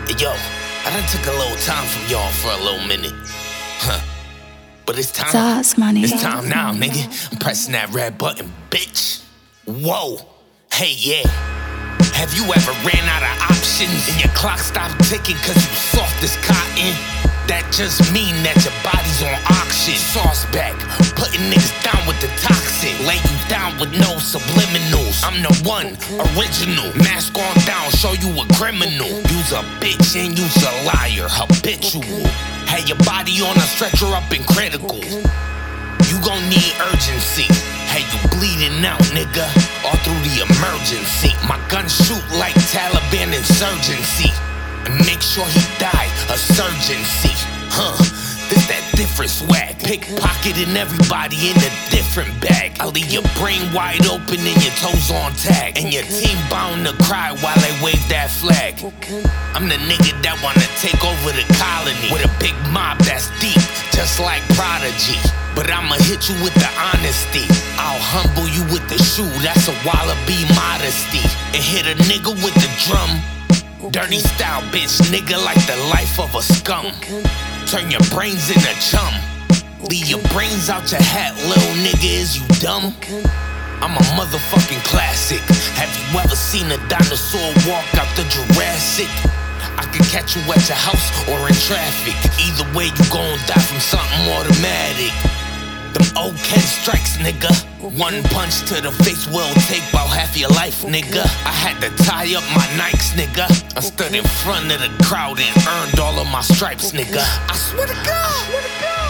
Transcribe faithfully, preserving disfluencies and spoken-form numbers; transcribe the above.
Yo, I done took a little time from y'all for a little minute. Huh. But it's time. Sauce money. It's time now, nigga. I'm pressing that red button, bitch. Whoa. Hey, yeah. Have you ever ran out of options and your clock stopped ticking cause you soft as cotton? That just mean that your body's on auction. Sauce back, putting niggas down with the toxin. Lay you down with no subliminals. I'm the one, original. Mask on down, show you a criminal. You's a bitch and you's a liar, habitual. Had your body on a stretcher up in critical. You gon' need urgency. Hey, you bleeding out, nigga, all through the emergency. My gun shoot like Taliban insurgency. And make sure he die, a surgency. Huh, this that different swag. Pickpocketing everybody in a different bag. I leave your brain wide open and your toes on tag. And your team bound to cry while they wave that flag. I'm the nigga that wanna take over the colony with a big mob that's deep, just like Prodigy. But I'ma hit you with the honesty. I'll humble you with the shoe, that's a wallaby modesty. And hit a nigga with the drum. Dirty style, bitch, nigga, like the life of a scum. Turn your brains into chum. Leave your brains out your hat, little nigga, is you dumb? I'm a motherfucking classic. Have you ever seen a dinosaur walk out the Jurassic? I could catch you at your house or in traffic. Either way, you gon' die from something automatic. Them old Ken strikes, nigga. One punch to the face will take about half your life, nigga. I had to tie up my Nikes, nigga. I stood in front of the crowd and earned all of my stripes, nigga. I swear to God, I swear to God.